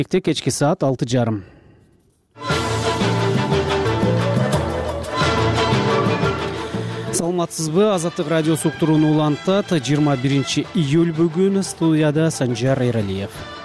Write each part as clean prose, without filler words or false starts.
Кечки саат 6:30. Саламатсызбы? Азаттык радиосу уктуруну улантат. 21 июль бүгүн студияда Санжар Эралиев.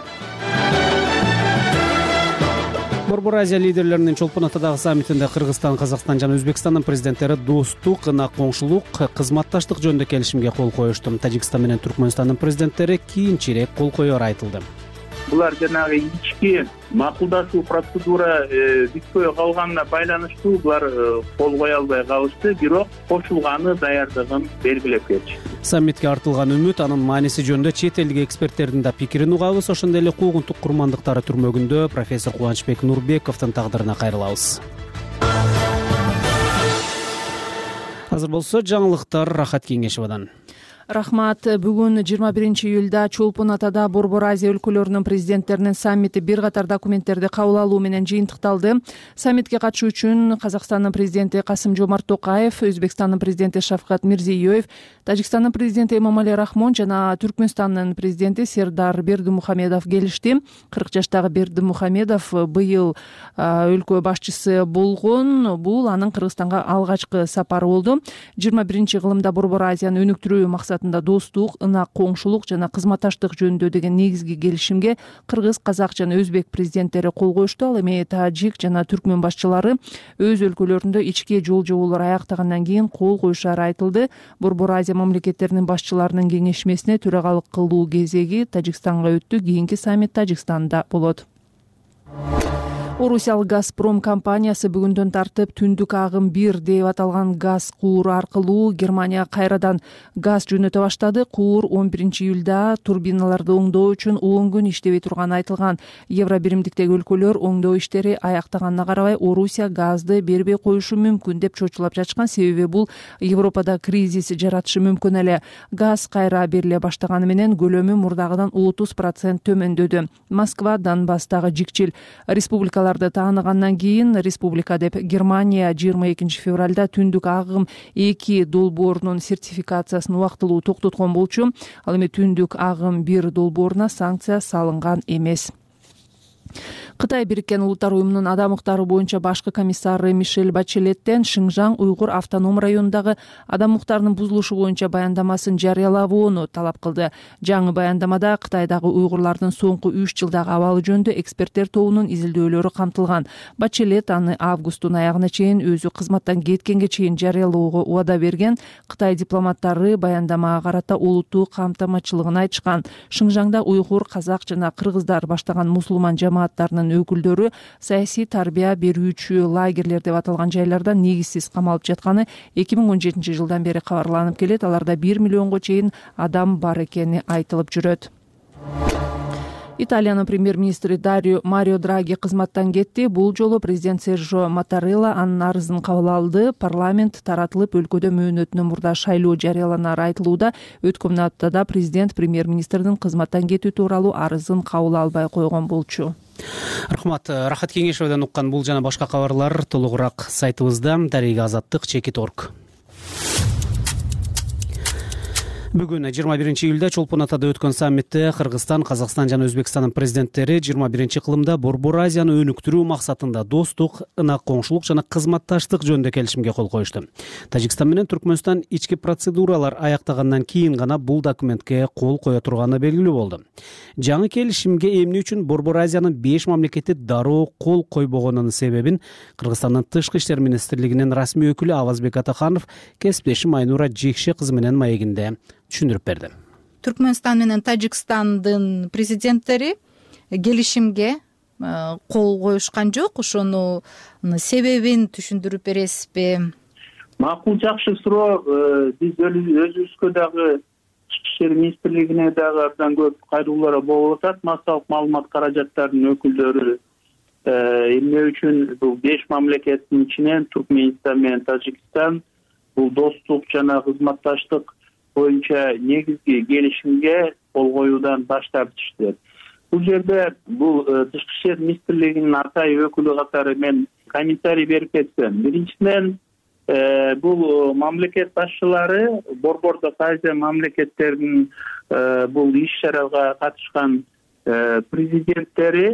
Борбор Азия лидерлеринин Чолпон Атадагы саммитинде Кыргызстан, Казакстан жана Өзбекстандын президенттери достук, ынак коңшулук, кызматташтык жөнүндө келишимге кол коюшту. Тажикстан менен Түркмөнстандын президенттери кийинчерээк кол коёру айтылды. Булар жанагы ички макулдашуу процедура бүткөй калганына байланыштуу булар кол кое албай калышты, бирок кошулганы даярдыгын белгилеп кетти. Саммитке артылган үмүт, анын мааниси жөнүндө чет элдик эксперттердин да пикирин угабыз. Ошондой эле куугунтук курмандыктары түрмөгүндө профессор Кубанычбек Нурбековдун тагдырына кайрылабыз. Азыр болсо жаңылыктар Рахат Кеңешовдон. Рахмат. Бүгүн 21 июлда Чолпон Атада Борбор Азия өлкөлөрүнүн президенттеринин саммити бир катар документтерди кабыл алуу менен жыйынтыкталды. Саммитке катышуу үчүн Казакстандын президенти Касым-Жомарт Токаев, Өзбекстандын президенти Шавкат Мирзиёев, Тажикстандын президенти Эмомали Рахмон жана Түркмөнстандын президенти Сердар Бердимухамедов келишти. 40 жаштагы Бердимухамедов быйыл өлкө башчысы болгон. Бул анын Кыргызстанга алгачкы сапары болду. 21 кылымда Борбор Азияны өнүктүрүү максатында достук, ынак коңшулук жана кызматташтык жөнүндө деген негизги келишимге кыргыз, казак жана өзбек президенттери кол коюшту. Ал эми тажик жана түркмөн башчылары өз өлкөлөрүндө ички жол жоболору аяктагандан кийин кол коюшары айтылды. Борбор Азия мамлекеттеринин башчыларынын кеңешмесине төрагалык кылуу кезеги Тажикстанга өттү. Кийинки саммит Тажикстанда болот. Орусиялык Газпром компаниясы бүгүндөн тартып түндүк агым 1 деп аталган газ кууру аркылуу Германия кайрадан газ жөнөтө баштады. Куур 11 июлда турбиналарды оңдоо үчүн 10 күн иштебей турганы айтылган. Евро биримдиктеги өлкөлөр оңдоо иштери аяктаганына карабай Орусия газды бербей коюшу мүмкүн деп чочулап жатышкан. Себеби бул Европада кризис жаратышы мүмкүн эле. Газ кайра бериле баштаганы менен көлөмү мурдагыдан 30% төмөндөдү. Москва Донбасстагы жикчил республикаларды тааныгандан кийин республика деп Германия 22 февралда түндүк агым 2 долбоорунун сертификациясын убактылуу токтоткон болчу. Ал эми түндүк агым 1 долбооруна санкция салынган эмес. Кытай Бириккен Улуттар уюмунун адам укуктары боюнча башкы комиссары Мишель Бачелеттен Шыңжаң уйгур автоном районундагы адам укуктарынын бузулушу боюнча баяндамасын жарыялабоону талап кылды. Жаңы баяндамада Кытайдагы уйгурлардын соңку 3 жылдагы абалы жөнүндө эксперттер тобунун изилдөөлөрү камтылган. Бачелет аны августтун аягына чейин өзү кызматтан кеткенге чейин жарыялоого убада берген. Кытай дипломаттары баяндамага карата олуттуу камтамачылыгын айтышкан. Шыңжаңда уйгур, казак жана кыргыздар баштаган мусулман жамааттарынын өкүлдөрү саясий тарбия берүүчү лагерлер деп аталган жайларда негизсиз камалып жатканы 2017 жылдан бери кабарланып келет. Аларда 1 миллионго чейин адам бар экени айтылып жүрөт. Италиянын премьер-министри Марио Драги кызматтан кетти. Бул жолу президент Сержо Маттарелла анын арызын кабыл алды. Парламент таратылып, өлкөдө мөөнөтүнөн мурда шайлоо жарыяланары айтылууда. Өткөн аптада президент премьер-министрдин кызматтан кетүү тууралуу арызын кабыл албай койгон болчу. Рахмат. Рахат Кеңешовдон уккан бул жана башка кабарлар толугураак сайтыбызда #Азаттык_org. Бүгүн 21 июлда Чолпон Атада өткөн саммитте Кыргызстан, Казакстан жана Өзбекстандын президенттери 21 кылымда Борбор Азияны өнүктүрүү максатында достук, ынак коңшулук жана кызматташтык жөнүндө келишимге кол коюшту. Тажикстан менен Түркмөнстан ички процедуралар аяктагандан кийин гана бул документке кол кое турганы белгилүү болду. Жаңы келишимге эмне үчүн Борбор Азиянын 5 мамлекети дароо кол койбогонунун себебин Кыргызстандын Тышкы иштер министрлигинин расмий өкүлү Авазбек Атаханов кесиптешим Айнура Жекше кызы менен маегинде түшүндүрүп берди. Түркмөнстан менен Тажикстандын президенттери келишимге кол коюшкан жок. Ошонун себебин түшүндүрүп бересизби? Макул, жакшы суроо. Биз өзүбүзгө дагы Ички иштер министрлигине дагы абдан көп кайрылуулар болуп атат. Массалык маалымат каражаттарынын өкүлдөрү эмне үчүн бул 5 мамлекеттин ичинен Түркмөнстан менен Тажикстан бул достук жана кызматташтык боюнча негизги келишимге кол коюудан баш тартышты. Бул жерде бул Тышкы иштер министрлигинин атайын өкүлү катары мен комментарий берип кетсем. Биринчиден бул мамлекет башчылары Борбордук Азия мамлекеттеринин бул иш чарага катышкан президенттери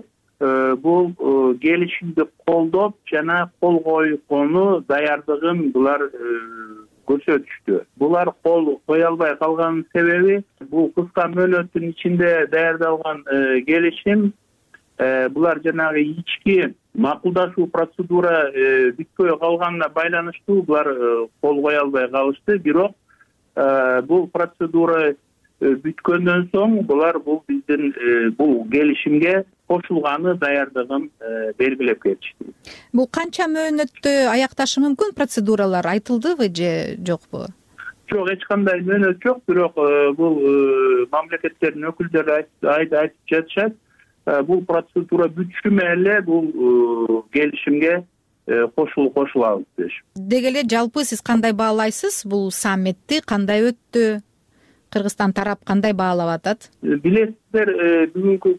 бул келишимди колдоп жана кол койгону даярдыгын булар көрсөтүштү. Булар кол кое албай калганын себеби бул кыска мөөнөттүн ичинде даярдалган келишим. Булар жанагы ички макулдашуу процедура бүткөй калганына байланыштуу булар кол кое албай калышты. Бирок бул процедура бүткөндөн соң булар бул биздин бул келишимге кошулганы даярдыгын белгилеп кетишти. Бул канча мөөнөттө аякташы мүмкүн процедуралар айтылдыбы же жокпу? Жок, эч кандай мөөнөт жок, бирок бул мамлекеттердин өкүлдөрү айтып жатышат. Бул процедура бүтүшү менен эле бул келишимге кошулабыз дешип. Деги эле жалпы сиз кандай баалайсыз бул саммитти, кандай өттү? Кыргызстан тарап кандай баалап атат? Билесиздер, бүгүнкү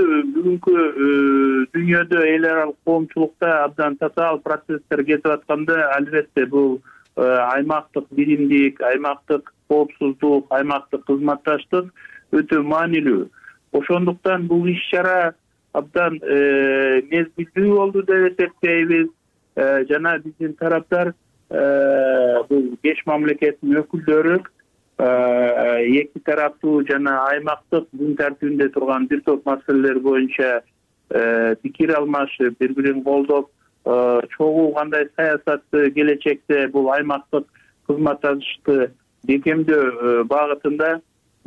дүйнөдө эл аралык коомчулукта абдан татаал процесстер кетип атканда, албетте бул аймактык биримдик, аймактык коопсуздук, аймактык кызматташтык өтө маанилүү. Ошондуктан бул иш-чара абдан мезгилдүү болду деп эсептейбиз. Жана биздин тараптар бул 5 мамлекеттин өкүлдөрү эки тараптуу жана аймактык күн тартибинде турган бир топ маселелер боюнча пикир алмашып, бири-бирин колдоп, чогуу кандай саясатты келечекте бул аймактык кызматташты бекемдөө багытында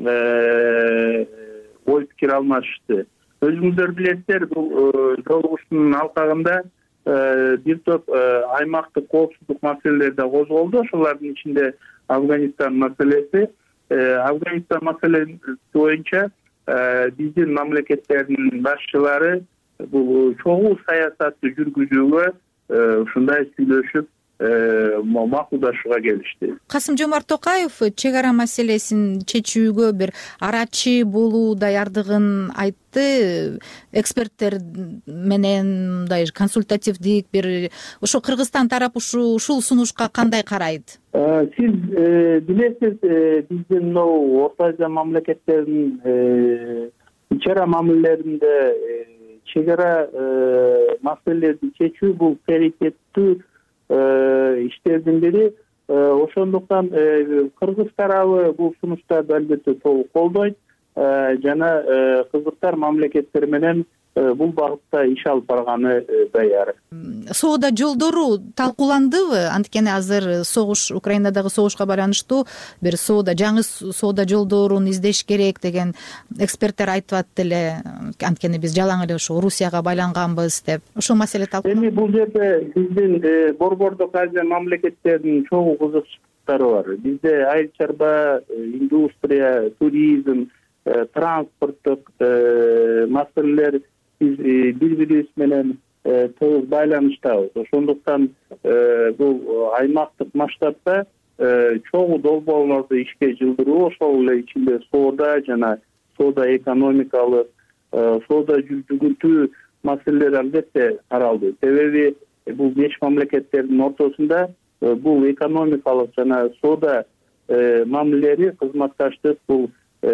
ой пикир алмашты. Өзүңүздөр билесиздер, бул жолугушуунун алкагында бир топ аймактык коопсуздук маселелери да козголду. Ошолордун ичинде Афганистан маселеси. Афганистан маселеси боюнча биздин мамлекеттердин башчылары бул чогуу саясатты жүргүзүүгө ушундай сүйлөшүп макулдашууга келишти. Касым-Жомарт Токаев чек ара маселесин чечүүгө бир арачы болуу даярдыгын айтты. Эксперттер менен мындай консультативдик бир ошо Кыргызстан тарап ушул сунушка кандай карайт? Сиз билесиз, биздин мынау Орто Азия мамлекеттеринин ич-ара мамилелеринде чек ара маселелерди чечүү бул приоритеттүү иштердин бири. Ошондуктан Кыргыз тарабы бул сунуштарды албетте толук колдойт жана кыргыздар мамлекеттер менен бул багытта иш алып барганы даяр. Соода жолдору талкууландыбы? Анткени азыр согуш, Украинадагы согушка байланыштуу бир жаңы соода жолдорун издеш керек деген эксперттер айтып атты эле. Анткени биз жалаң эле ошо Орусияга байланганбыз деп. Ошол маселе талкууланды. Эми бул жерде биздин Борбордук Азия мамлекеттеринин чогуу кызыкчылыктары бар. Бизде айыл чарба, индустрия, туризм, транспорттук маселелер бири-бирибиз менен тыгыз байланыштабыз. Ошондуктан бул аймактык масштабта чогуу долбоорлорду ишке жылдыруу, ошол эле ичинде соода жана соода экономикалык, соода жүзүгүнтүү маселелер албетте каралды. Себеби бул 5 мамлекеттердин ортосунда бул экономикалык жана соода мамилелери, кызматташтык бул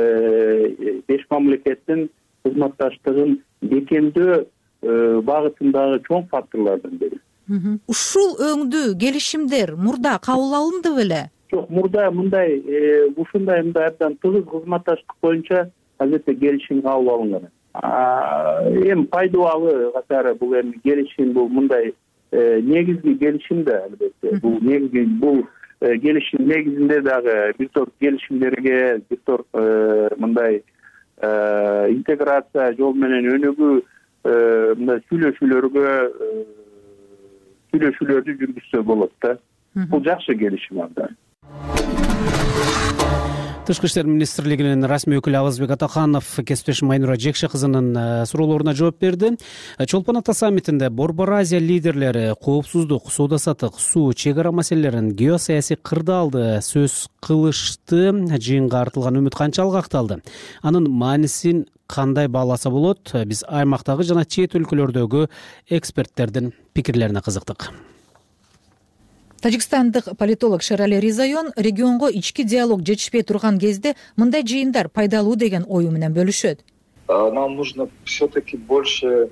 5 мамлекеттин кызматташтыгын бекемдөө багытындагы чоң факторлордун бири. Ушул өңдүү келишимдер мурда кабыл алынды беле? Жок, мурда мындай ушундай абдан тыгыз кызматташтык боюнча албетте келишим кабыл алынган. Эми пайдалуу катары бул эми келишим бул мындай негизги келишим да албетте. Бул негизги бул келишим негизинде дагы бир топ келишимдерге, бир топ мындай интеграция жол менен өнүгүү мындай сүйлөшүүлөрдү жүргүзсө болот да. Бул жакшы келишим абдан. Тышкы иштер министрлигинин расмий өкүлү Абазбек Атаханов кесиптешим Майнура Жекше кызынын суроолоруна жооп берди. Чолпон Ата саммитинде Борбор Азия лидерлери коопсуздук, соода саттык, суу, чек ара маселелерин геосаясий кырдаалды сөз кылышты. Жыйынга артылган үмүт канчалык акталды? Анын маанисин кандай бааласа болот? Биз аймактагы жана чет өлкөлөрдөгү эксперттердин пикирлерине кызыктык. Тажикстандык политолог Шерали Ризайон регионго ички диалог жетишпей турган кезде мындай жыйындар пайдалуу деген ою менен бөлүшөт. Нам нужно все-таки больше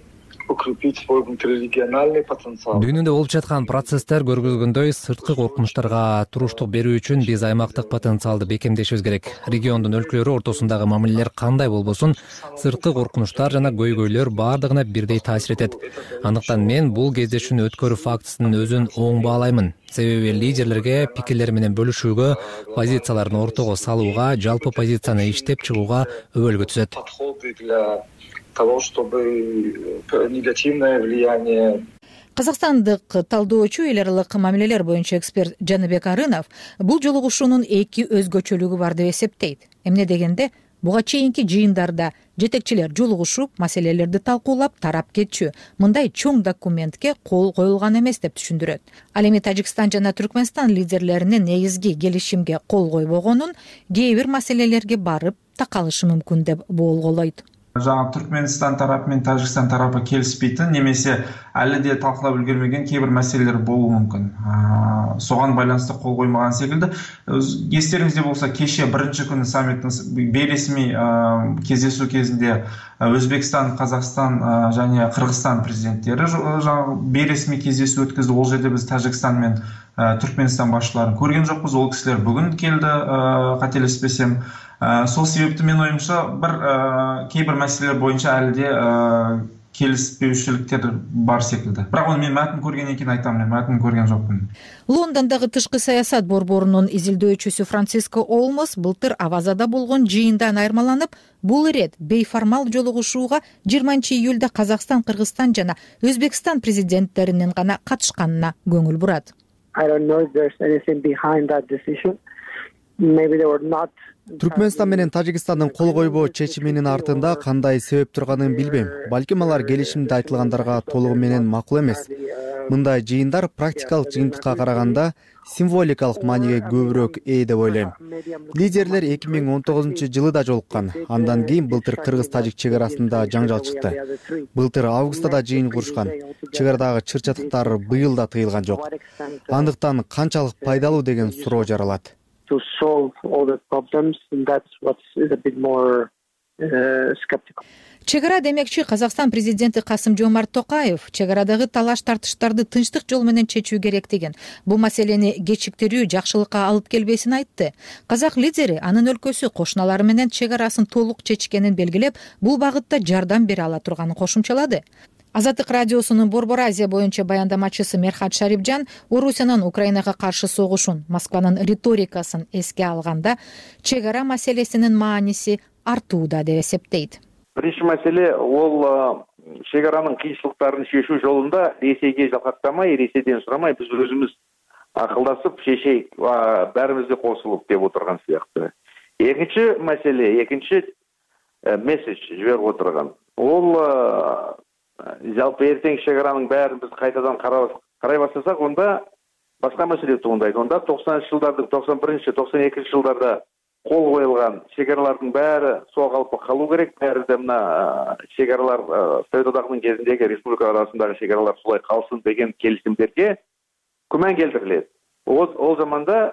укрепить свой внутрирегиональный потенциал. Дүйнөдө болуп жаткан процесстер көргөзгөндөй сырткы коркунучтарга туруштук берүү үчүн биз аймактык потенциалды бекемдешибиз керек. Региондун өлкөлөрү ортосундагы мамилелер кандай болбосун, сырткы коркунучтар жана көйгөйлөр баардыгына бирдей таасир этет. Андыктан мен бул кездешүүнү өткөрүү фактысынын өзүн оң баалаймын. Себеби лидерлерге пикирлер менен бөлүшүүгө, позицияларын ортого салууга, жалпы позицияны иштеп чыгууга өбөлгө түзөт. Того, чтобы негативное влияние. Казакстандык талдоочу эл аралык мамилелер боюнча эксперт Жаныбек Арынов бул жолугушуунун эки өзгөчөлүгү бар деп эсептейт. Эмне дегенде, буга чейинки жыйындарда жетекчилер жолугушуп, маселелерди талкуулап, тарап кетчү. Мындай чоң документке кол коюлган эмес деп түшүндүрөт. Ал эми Тажикстан жана Түркмөнстан лидерлеринин негизги келишимге кол койбогонун кээ бир маселелерге барып такалышы мүмкүн деп болголойт. Жаңа Түркменстан тарапы мен Тажикстан тарапы келиспейтин немесе әлі де талқылап үлгермеген кейбір мәселелер болуы мүмкін. Соған байланысты қол қоймаған секілді. Естеріңізде болса, кеше бірінші күні саммиттің бейресми кездесу кезінде Өзбекстан, Қазақстан және Қырғызстан президенттері бейресми кездесу өткізді. Ол жерде біз Тажикстан мен Түркменстан басшыларын көрген жоқпыз. Ол кісілер бүгін келді, қателеспесем. Сол себепті мен ойымша кейбір мәселелер бойынша әлі де келіспеушіліктер бар секілді. Бірақ оны мен мәтін көрген екен айтамын, мен мәтін көрген жоқпын. Лондондагы тышкы саясат борборунун изилдөөчүсү Франциско Олмос былтыр Авазада болгон жыйындан айырмаланып, бул ирет бейформал жолугушууга 20-июлда Казакстан, Кыргызстан жана Өзбекстан президенттеринин гана катышканына көңүл бурат. Түркменстан менен Тажикстандын кол койбоо чечиминин артында кандай себеп турганын билбейм. Балким алар келишимде айтылгандарга толугу менен макул эмес. Мындай жыйындар практикалык жыйынтыкка караганда символикалык мааниге көбүрөөк ээ деп ойлойм. Лидерлер 2019-жылы да жолуккан. Андан кийин былтыр Кыргыз-Тажик чек арасында жаңжал чыкты. Былтыр августта да жыйын курушкан. Чек арадагы чыр-чатыктар быйыл да тыйылган жок. Андыктан канчалык пайдалуу деген суроо жаралат. To solve all the problems, and that's what is a bit more skeptical. Чегара демекчи Казакстан президенти Касым-Жомарт Токаев чегарадагы талаш-тартыштарды тынчтык жол менен чечүү керек деген. Бул маселени кечиктирүү жакшылыкка алып келбесин айтты. Казак лидери анын өлкөсү кошуналары менен чегарасын толук чечкенин белгилеп, бул багытта жардам бере ала турганын кошумчалады. Азаттык радиосунун Борбор Азия боюнча баяндамачысы Мерхат Шарипжан Орусиянын Украинага каршы согушун, Москванын риторикасын эске алганда чек ара маселесинин мааниси артууда деп эсептейт. Биринчи маселе ол чек аранын кыйынчылыктарын чечүү жолунда Ресейге жалгактамай, Ресейден сурамай биз өзүбүз акылдашып чечейик, баарыбызды кошулуп деп отурган сыяктуу. Экинчи маселе, экинчи месседж жиберип отурган. Ол жалпы эртең чек аранын баарын биз кайтадан карай баштасак, онда башка маселе туурайт. Онда 90-жылдардын 91-92 жылдарда кол коюлган чек аралардын баары соо калып калуу керек. Баары да мына чек аралар Совет Одагынын кезиндеги республика арасындагы чек аралар солай калсын деген келишимдерге күмөн келтирилет. Ол заманда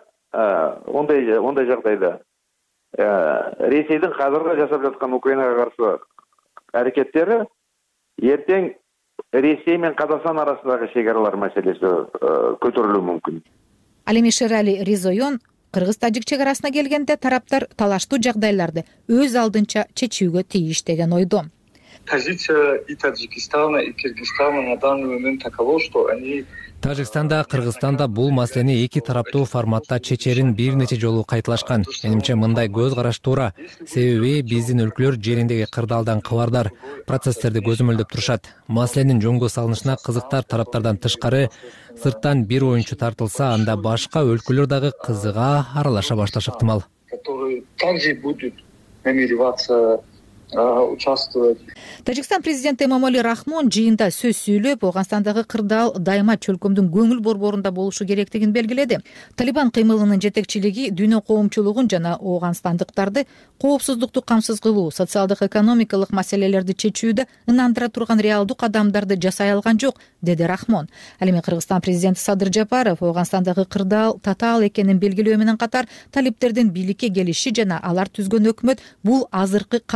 ондай жагдайда Ресейдин казыркы жасап жаткан Украинага каршы аракеттери ертең Ресей мен Казакстан арасындагы чек аралар маселеси көтөрүлүшү мүмкүн. Ал эми Шерали Ризоян Кыргыз-Тажик чек арасына келгенде тараптар талаштуу жагдайларды өз алдынча чечүүгө тийиш деген ойдо. Позиция и Таджикистана, и Кыргызстана на данный момент такова, что они Тажикстанда, Кыргызстанда бул маселени эки тараптуу форматта чечерин бир нече жолу кайталашкан. Менимче мындай көз караш туура. Себеби биздин өлкөлөр жериндеги кырдаалдан кабардар, процесстерди көзөмөлдөп турушат. Маселенин жөнгө салынышына кызыктар тараптардан тышкары сырттан бир оюнчу тартылса, анда башка өлкөлөр дагы кызыга аралаша башташы ыктымал. Которые также будут намереваться участвовать. Тажикстан президенти Эмомали Рахмон жыйында сөз сүйлөп, Ооганстандагы кырдаал дайыма чөлкөмдүн көңүл борборунда болушу керектигин белгиледи. Талибан кыймылынын жетекчилиги дүйнө коомчулугун жана ооганстандыктарды коопсуздукту камсыз кылуу, социалдык экономикалык маселелерди чечүүдө ынандыра турган реалдуу кадамдарды жасай алган жок, деди Рахмон. Ал эми Кыргызстан президенти Садыр Жапаров Ооганстандагы кырдаал татаал экенин белгилөө менен катар талиптердин бийликке келиши жана алар түзгөн өкмөт бул азыркы катаал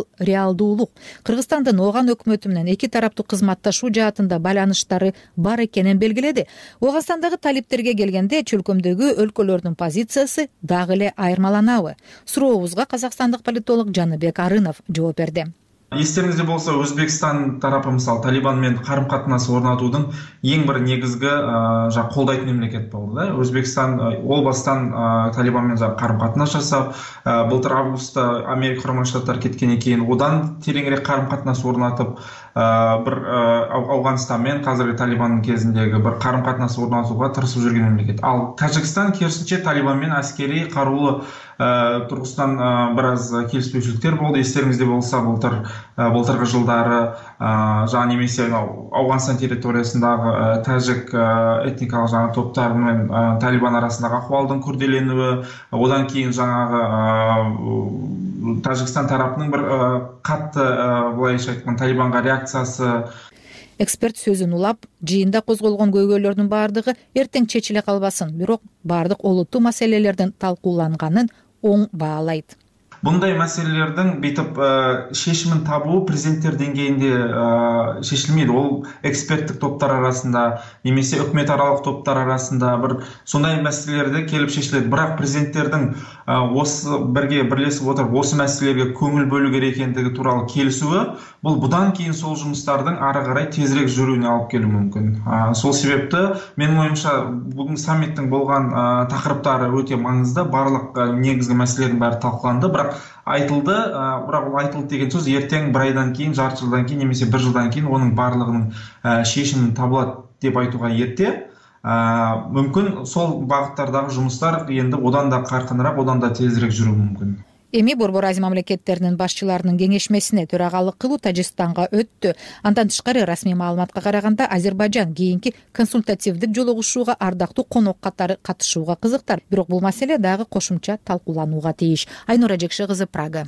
реалдуулук. Кыргызстандын Ооган өкмөтү менен эки тараптуу кызматташуу жаатында байланыштары бар экенин белгиледи. Оогандагы талиптерге келгенде чөлкөмдөгү өлкөлөрдүн позициясы дагы эле айырмаланабы? Сурообузга казакстандык политолог Жаныбек Арынов жооп берди. Естеріңізде болса, Өзбекстан тарапы мысалы Талибанмен қарым-қатынас орнатудың ең бір негізгі қолдайтын мемлекет болды. Өзбекстан ол бастан Талибанмен қарым-қатынас жасап, былтыр августта Америка Құрама Штаттары кеткеннен кейін одан тереңірек қарым-қатынас орнатып, бір Ауғанстанмен қазіргі Талибанның кезіндегі бір қарым-қатынас орнатуға тырысып жүрген мемлекет. Ал Тәжікстан керісінше Талибанмен әскери қарулы тұрғысынан біраз келіспеушіліктер болды. Естеріңізде болса, былтырғы жылдары немесе Ауғанстан территориясындағы тәжік этникалық топтар мен Талибан арасындағы ахуалдың күрделенуі, одан кейін Тәжікстан тарапының бір қатты былайша айтқан Талибанға реакциясы. Эксперт сөзүн улап, жыйында козголгон көйгөйлөрдүн баардыгы эртең чечиле калбасын, бирок баардык олуттуу маселелердин талкууланганын оң баалайт. Бұндай мәселелердің бейтіп шешімін табуы президенттер деңгейінде шешілмейді. Ол эксперттік топтар арасында, немесе үкіметаралық топтар арасында бір сондай мәселелерді келіп шешіледі. Бірақ президенттердің осы бірге бірлесіп отырып, осы мәселелерге көңіл бөлу керек екендігі туралы келісуі, бұл бұдан кейін сол жұмыстардың ары қарай тезірек жүруіне алып келуі мүмкін. Сол себепті менің ойымша бүгін саммиттің болған тақырыптары өте маңызды, барлық негізгі мәселелердің бәрі талқыланды, бірақ айтылды, бірақ ол айтылды деген сөз ертең бір айдан кейін, жарты жылдан кейін, немесе бір жылдан кейін оның барлығының шешімін табылады деп айтуға ерте. Мүмкін сол бағыттардағы жұмыстар енді одан да қарқынырақ, одан да тезірек жүруі мүмкін. Эми Борбор Азия мамлекеттеринин башчыларынын кеңешмесине төрагалык кылуу Тажикстанга өттү. Андан тышкары расмий маалыматка караганда Азербайжан кийинки консультативдик жолугушууга ардактуу конок катары катышууга кызыктар. Бирок бул маселе дагы кошумча талкууланууга тийиш. Айнура Жекше кызы, Прага.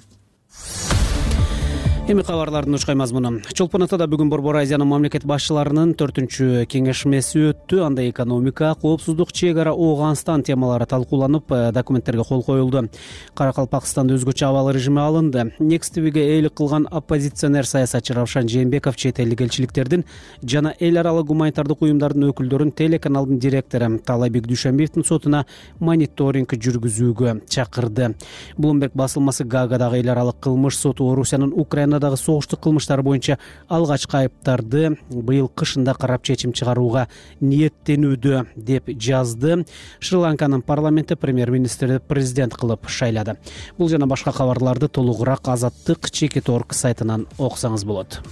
Эми кабарлардын ушкай мазмуну. Чолпон атада бүгүн Борбор Азиянын мамлекет башчыларынын 4-чү кеңешмеси өттү. Анда экономика, коопсуздук, чек ара, Оогандстан темалары талкууланып, документтерге кол коюлду. Каракалпакстанда өзгөчө абал режими алынды. Next TV'ге эйлик кылган оппозиционер саясатчы Равшан Жээнбеков чет элдик элчиликтердин жана эл аралык гуманитардык уюмдардын өкүлдөрүн телеканалдын директору Таалайбек Дүйшөнбиевдин сотуна мониторинг жүргүзүүгө чакырды. Bloomberg басылмасы Гаагадагы эл аралык кылмыш соту Орусиянын Украинадагы согуштук кылмыштар боюнча алгачкы айыптарды быйыл кышында карап чечим чыгарууга ниеттенүүдө деп жазды. Шри-Ланканын парламенти премьер-министрди президент кылып шайлады. Бул жана башка кабарларды толугураак Азаттык Чекит.org сайтынан окусаңыз болот.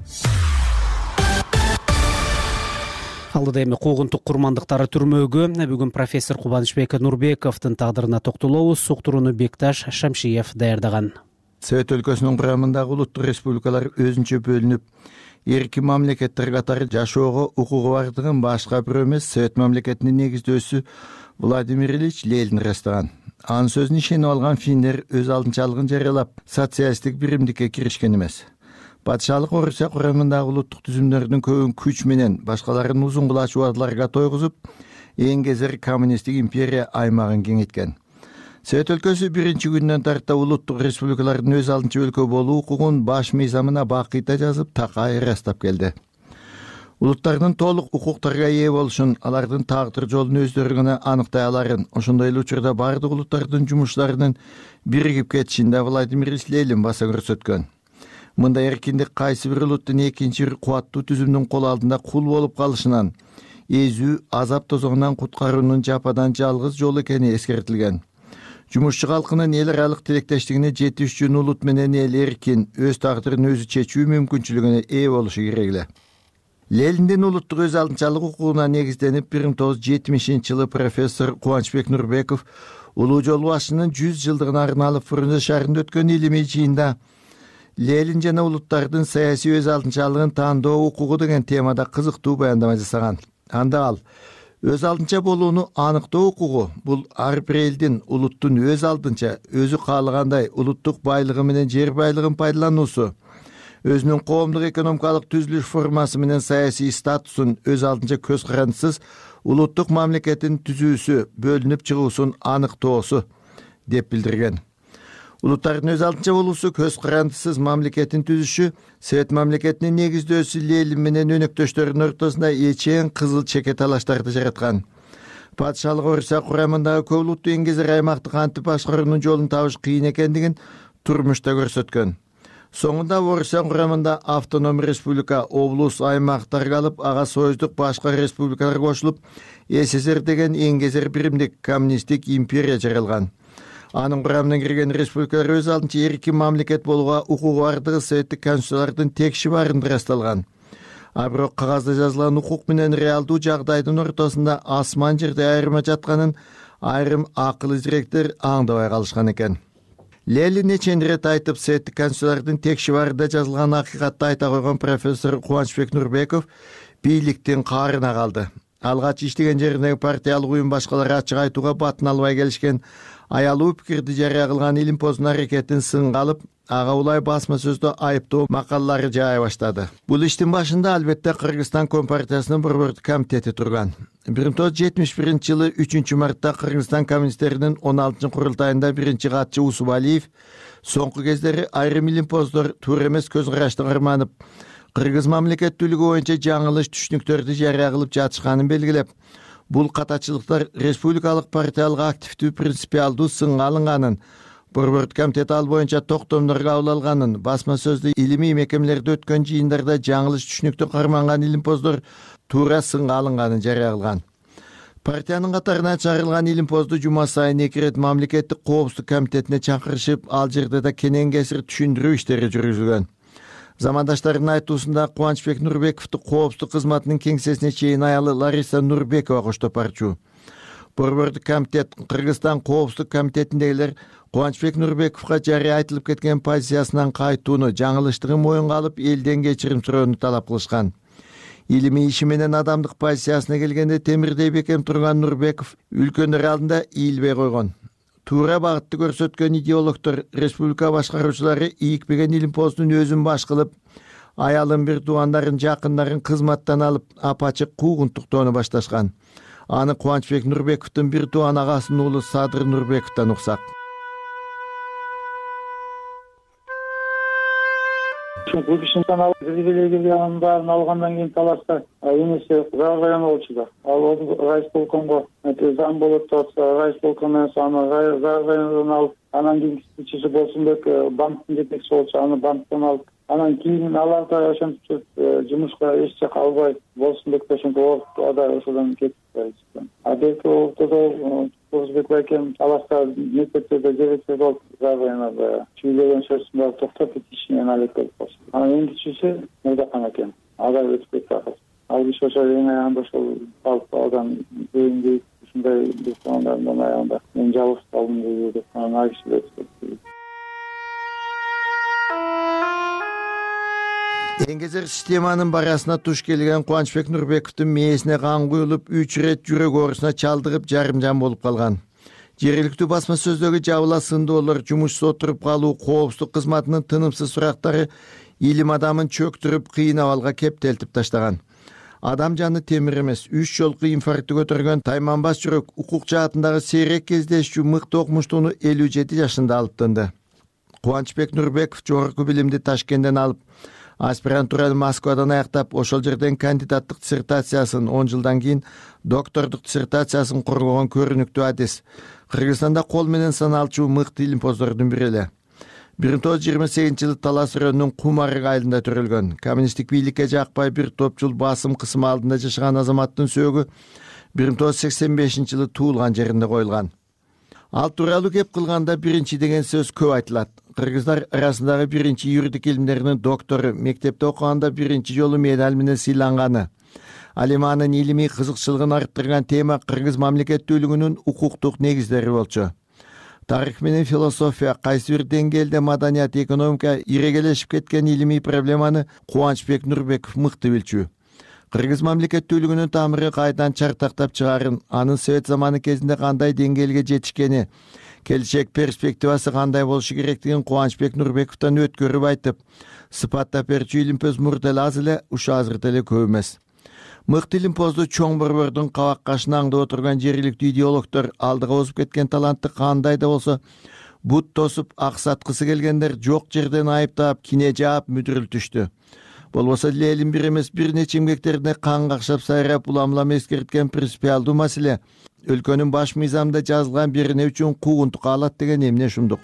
Алдыда эми куугунтук курмандыктары түрмөгө бүгүн профессор Кубанычбек Нурбековдун тагдырына токтолобуз. Суктурууну Бекташ Шамшиев даярдаган. Совет өлкөсүнүн курамындагы улуттук республикалар өзүнчө бөлүнүп, эрки мамлекеттер катары жашоого укугу бардыгын башка бирөө эмес Совет мамлекетинин негиздөөсү Владимир Ильич Ленин ырастаган. Анын сөзүнө ишенип алган финндер өз алдынчалыгын жарыялап, социалисттик биримдикке киришкен эмес. Патшалык Орусия курамындагы улуттук түзүмдөрдүн көбүн күч менен башкаларын узун кулач убадаларга тойгузуп, эң кезер коммунисттик империя аймагын кеңейткен. Совет өлкөсү биринчи күндөн тарта улуттук республикалардын өз алдынча өлкө болуу укугун баш мыйзамына бакыйта жазып, такай ырастап келди. Улуттардын толук укуктарга ээ болушун, алардын тагдыр жолун өздөрү гана аныктай аларын, ошондой эле учурда бардык улуттардын жумуштарынын биригип кетишин да Владимир Ильич Ленин баса көрсөткөн. Мында эркиндик кайсы бир улуттун экинчи бир кубаттуу түзүмдүн кол алдында кул болуп калышынан, эзүү, азап тозоңунан куткаруунун жападан жалгыз жолу экени эскертилген. Жумушчу калкынын эл аралык тилектештигине жетиш үчүн улут менен эл эркин өз тагдырын өзү чечүү мүмкүнчүлүгүнө ээ болушу керек эле. Лениндин улуттук өз алдынчалык укугуна негизденип 1970-жылы профессор Кубанычбек Нурбеков улуу жол башчынын 100 жылдыгына арналып Фрунзе шаарында өткөн илимий жыйында Ленин жана улуттардын саясий өз алдынчалыгын таандоо укугу деген темада кызыктуу баяндама жасаган. Анда ал өз алдынча болууну аныктоо укугу бул ар бир элдин улуттун өз алдынча өзү каалагандай улуттук байлыгы менен жер байлыгын пайдалануусу, өзүнүн коомдук экономикалык түзүлүш формасы менен саясий статусун өз алдынча көз карандысыз улуттук мамлекеттин түзүүсү, бөлүнүп чыгуусун аныктоосу деп билдирген. Улуттардын өз алдынча болуусу көз карандысыз мамлекетин түзүшү, Совет мамлекетинин негиздөөсү Ленин менен өнөктөштөрүнүн ортосунда эчең кызыл чеке талаштарды жараткан. Падышалык Орусия курамындагы көп улуттуу Эңгезер аймакты кантип башкаруунун жолун табыш кыйын экендигин турмушта көрсөткөн. Соңунда Орусия курамында автоном республика, облус, аймак таркалып, ага союздук башка республикалар кошулуп, СССР деген Эңгезер биримдик коммунисттик империя жаралган. Анын курамына кирген республикалар өз алдынча эркин мамлекет болууга укугу бардыгы советтик конституциялардын текши барында ырасталган. А бирок кагазда жазылган укук менен реалдуу жагдайдын ортосунда асман жерде айырма жатканын айрым акыл изиректер аңдабай калышкан экен. Ленин нечен ирет айтып, советтик конституциялардын текши барында жазылган акыйкатты айта койгон профессор Кубанычбек Нурбеков бийликтин каарына калды. Алгач иштеген жериндеги партиялык уюм башкалары ачык айтууга батын албай келишкен, аялуу пикирди жарыя кылган Илимпоздун аракетин сынга алып, ага улай басма сөздө айыптоо макалалары жаая баштады. Бул иштин башында албетте Кыргызстан Компартиясынын борбордук комитети турган. 1971-жылы 3-мартта Кыргызстан коммунисттеринин 16-курултайында биринчи катчы Усуп Алиев соңку кездери айрым илимпоздор туура эмес көз карашты карманып, кыргыз мамлекеттүүлүгү боюнча жаңылыш түшүнүктөрдү жарыя кылып жатышканын белгилеп, бул катачылыктар республикалык партиялык активдүү принципиалдуу сынга алынганын, борбордук комитет ал боюнча токтомдор кабыл алганын, басма сөздү илимий мекемелерде өткөн жыйындарда жаңылыш түшүнүктү карманган илимпоздор туура сынга алынганын жарыя кылган. Партиянын катарына чыгарылган илимпозду жума сайын 2 ирет мамлекеттик коопсуздук комитетине чакырышып, ал жерде да кенен кесир түшүндүрүү иштери жүргүзүлгөн. Замандаштарынын айтуусунда Кубанычбек Нурбековду коопсуздук кызматынын кеңсесине чейин аялы Лариса Нурбекова коштоп барчу. Борбордук комитет, Кыргызстан коопсуздук комитетиндегилер Кубанычбек Нурбековго жарыя айтылып кеткен позициясынан кайтууну, жаңылыштыгын моюнга алып, элден кечирим суроону талап кылышкан. Илимий иши менен адамдык позициясына келгенде темирдей бекем турган Нурбеков үлкөндөр алдында ийилбей койгон. Туура багытты көрсөткөн идеологдор, республика башкаруучулары ийикпеген илимпоздун өзүн баш кылып, аялын, бир туугандарын, жакындарын кызматтан алып, апачык куугунтуктоону башташкан. Аны Кубанычбек Нурбековдун бир тууган агасынын уулу Садыр Нурбековдон уксак. Көбүшүнөн алып, биргелегенин баарын алгандан кийин талашта эмесе район болчу да. Ал райисполкомго зам болот турса, райисполкомдон аны райондон алып, анан кийинки Болсунбек банктын жетекчиси болчу, аны банктан алып, анан кийин аларда ошентип жумушка эч жака албай, Болсунбек ошентип ада ошодон кетип калышкан. А берки ортодо Кубанычбек байкем талашта мектептерде жетекчи болуп, районда чүйлөгөн сөзүн токтоп кетишинен алектелип калды. Анан эң кичүүсү Мырдакан экен. Ада өтүп кетти. Ал киши ошо эң аягында ошол алып алган дейинги ушундай диктондордун аягында мен жабыш калдым деп анан ал киши өтүп кетти. Эңгезер системанын барасына туш келген Кубанычбек Нурбековдун мээсине кан куюлуп, 3 ирет жүрөк оорусуна чалдыгып, жарымжан болуп калган. Жергиликтүү басма сөздөгү жабыла сындоолор, жумушсуз отуруп калуу, коопсуздук кызматынын тынымсыз сурактары илим адамын чөктүрүп, кыйын абалга кептелтип таштаган. Адам жаны темир эмес, 3 жолку инфарктты көтөргөн тайманбас жүрөк укук жаатындагы сейрек кездешчү мыкты окумуштууну 57 жашында алып тынды. Кубанычбек Нурбеков жогорку билимди Ташкенттен алып, аспирантураны Москвадан аяктап, ошол жерден кандидаттык диссертациясын, 10 жылдан кийин доктордук диссертациясын коргогон көрүнүктүү адис. Кыргызстанда кол менен саналчу мыкты илимпоздордун бири эле. 1928-жылы Талас районунун Кум арык айылында төрөлгөн. Коммунисттик бийликке жакпай бир топ жыл басым кысым алдында жашаган азаматтын сөөгү 1985-жылы туулган жеринде коюлган. Ал тууралуу кеп кылганда биринчи деген сөз көп айтылат. Кыргыздар арасындагы биринчи юридик илимдеринин доктору, мектепте окуганда биринчи жолу медаль менен сыйланганы. Ал эми анын илимий кызыкчылыгын арттырган тема кыргыз мамлекеттүүлүгүнүн укуктук негиздери болчу. Тарых менен философия, кайсы бир деңгээлде маданият, экономика ирегелешип кеткен илимий проблеманы Кубанычбек Нурбеков мыкты билчү. Кыргыз мамлекеттүүлүгүнүн тамыры кайдан чартактап чыгарын, анын совет заманы кезинде кандай деңгээлге жетишкени, келечек перспективасы кандай болушу керектигин Кубанычбек Нурбековдон өткөрүп айтып, сыпаттап берчү илимпөз мурда эле аз эле, ушу азыр деле көп эмес. Мыкты илимпозду чоң борбордун кабак кашына аңдып отурган жергиликтүү идеологдор, алдыга озуп кеткен талантты кандай да болсо бут тосуп ак саткысы келгендер жок жерден айыптап кине жаап мүдүрүлтүштү. Болбосо элдин бир эмес бир нече эмгектерине кан какшап сайрап улам эскерткен принципиалдуу маселе өлкөнүн баш мыйзамында жазылган бирине үчүн куугунтукка алат деген эмне ушундук.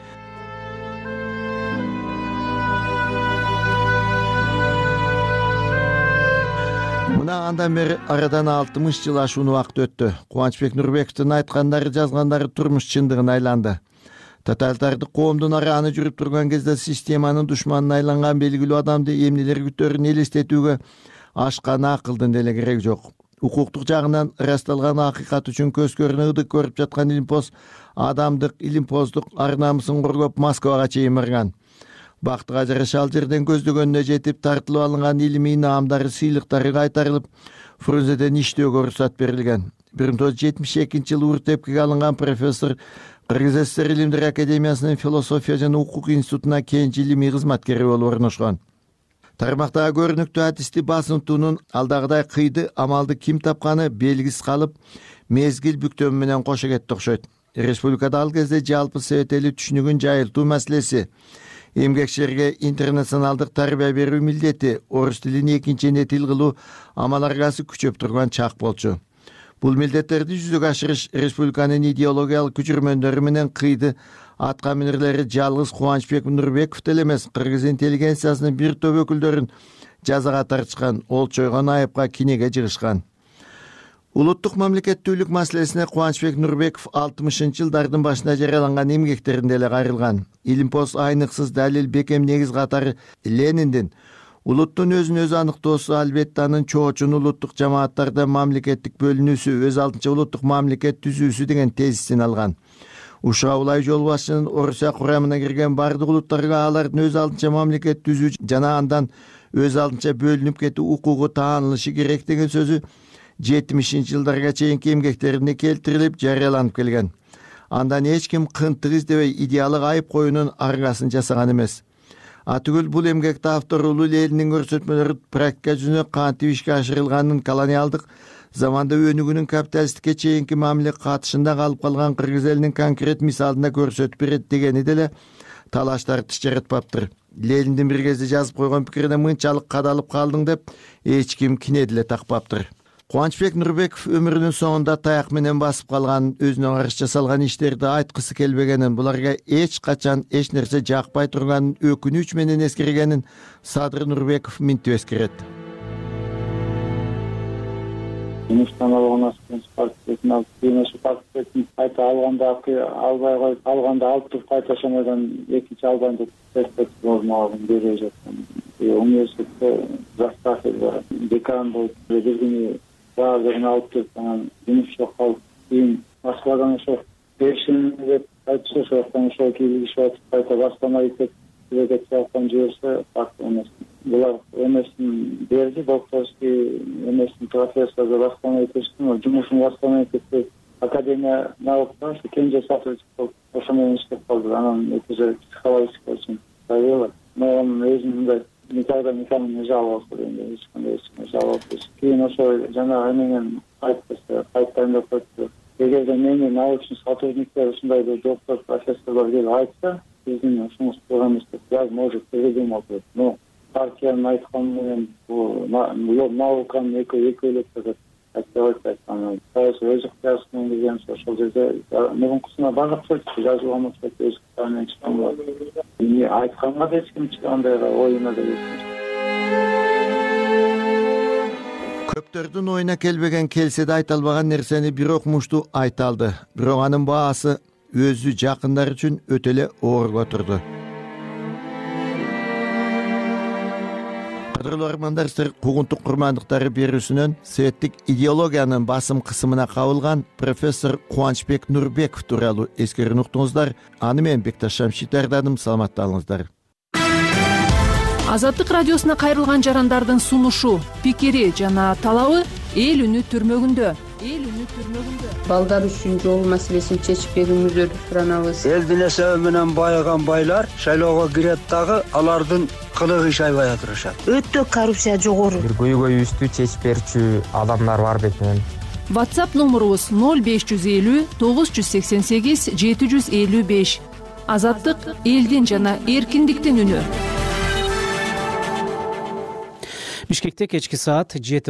Мына андан бери арадан 60 жыл ашуун убакыт өттү. Кубанычбек Нурбековдун айткандары, жазгандары турмуш чындыгына айланды. Тоталитардык коомдун араны жүрүп турган кезде системанын душманына айланган белгилүү адамды эмнелер күтөөрүн элестетүүгө ашкан акылдын деле кереги жок. Укуктук жагынан ырасталган акыйкат үчүн көз көрүнө ыдык көрүп жаткан илимпоз адамдык, илимпоздук ар намысын коргоп Москвага чейин барган. Бактыга жараша ал жерден көздөгөнүнө жетип, тартылып алынган илимий наамдары, сыйлыктары кайтарылып, Фрунзеден иштөөгө уруксат берилген. 1972-жылы Уртепкеге алынган профессор Кыргыз ССР Илимдер академиясынын философия жана укук институтуна кенже илимий кызматкери болуп орношкон. Тармактагы көрүнүктүү атисти басымтуунун алдагыдай кыйды амалды ким тапканы белгисиз калып, мезгил бүктөмү менен кошо кетти окшойт. Республикада ал кезде жалпы совет эли түшүнүгүн жайылтуу маселеси, эмгекчилерге интернационалдык тарбия берүү милдети, орус тилин экинчи эне тил кылуу амал-аргасы күчөп турган чак болчу. Бул милдеттерди жүзөгө ашырыш республиканын идеологиялык күчүрмөндөрү менен кыйды атка минерлери жалгыз Кубанычбек Нурбеков деле эмес, кыргыз интеллигенциясынын бир топ өкүлдөрүн жазага тартышкан, олчойгон айыпка кинеге жыгышкан. Улуттук мамлекеттүүлүк маселесине Кубанычбек Нурбеков 60-жылдардын башында жарыяланган эмгектеринде эле кайрылган. Илимпоз айныксыз далил, бекем негиз катары Лениндин улуттун өзүн өзү аныктоосу, албетте анын чоочун улуттук жамааттарда мамлекеттик бөлүнүүсү, өз алдынча улуттук мамлекет түзүүсү деген тезисин алган. Ушуга улай жол башчынын Орусия курамына кирген бардык улуттарга алардын өз алдынча мамлекет түзүү жана андан өз алдынча бөлүнүп кетүү укугу таанылышы керек деген сөзү 70-жылдарга чейинки эмгектерине келтирилип жарыяланып келген. Андан эч ким кынтык издебей идеалык айып коюунун аргасын жасаган эмес. Атүгүл бул эмгекте автор Улуу Лениндин көрсөтмөлөрү практика жүзүнө кантип ишке ашырылганын, колониалдык заманда өнүгүүнүн капиталисттикке чейинки мамиле катышында калып калган кыргыз элинин конкрет мисалында көрсөтүп берет дегени деле талаштар тиш жаратпаптыр. Лениндин бир кезде жазып койгон пикирине мынчалык кадалып калдың деп эч ким кине деле такпаптыр. Кубанычбек Нурбеков өмүрүнүн соңунда таяк менен басып калган, өзүнө каршы жасалган иштерди айткысы келбегенин, буларга эч качан эч нерсе жакпай турганын өкүнүч менен эскергенин Садыр Нурбеков минтип эскерет. Жумуштан алган партиятын алып, ошо партиятын кайта алганда албай коюп, алганда алып туруп кайта ошондон экинчи албайм деп перспективаларын бере жаткан. Университетте жаштар декан болуп, бир күнү баардыгын алып келип, анан жумуш жок калып, кийин Москвадан ошо беришим деп айтышты, ошондон ошо кийлигишип атып, кайта баштамай кетип жаткан жиберсе, факт эмес. Булар эмесин берди, докторский эмесин профессору баштамай кетишти, жумушун баштамай кетти. Академия наукада кенже сатылып болуп, ошо менен иштеп калды. Анан эки психологический очень давила. Но он өзүнүн никогда никому не жаловался, ешкандай жаловался. Кийин ошо жанагы менен кайтайын деп коюпту. Эгерде мени научный сотрудниктер ушундай доктор, профессорлор келип айтса, биздин ушунуз туура эмес деп, я может передумал. Но партиянын айтканы менен бул науканын экөөлөп кетет. Айтпайт, өз ыктыяры менен келген ошол жерде мурункусуна багып койчу, жазылган болсо өз ыктыяры менен чыккан. Айтканга да эч ким чыккандайга оюна да Көптөрдүн оюна келбеген, келсе да айта албаган нерсени бир окумуштуу айта алды. Бирок анын баасы өзү жакындары үчүн өтө эле оор турду. Кадырлуу армандар, куугунтук курмандыктары берүүсүнөн советтик идеологиянын басым кысымына кабылган профессор Кубанычбек Нурбеков тууралуу эскерүүнү уктуңуздар. Аны менен Бекташ Шамшит даярдадым. Саламатталыңыздар. Азаттык радиосуна кайрылган жарандардын сунушу, пикири жана талабы эл үнү түрмөгүндө. Балдар үчүн жол маселесин чечип берүүңүздөрдү суранабыз. Элдин эсеби менен байыган байлар шайлоого кирет дагы алардын кылыгы иш аябай атырышат. Өтө коррупция жогору. Бир көйгөйүбүздү чечип берчү адамдар бар бетинен. WhatsApp номурубуз 0550 988 755. Азаттык элдин жана эркиндиктин үнү. Бишкекте кечки саат 7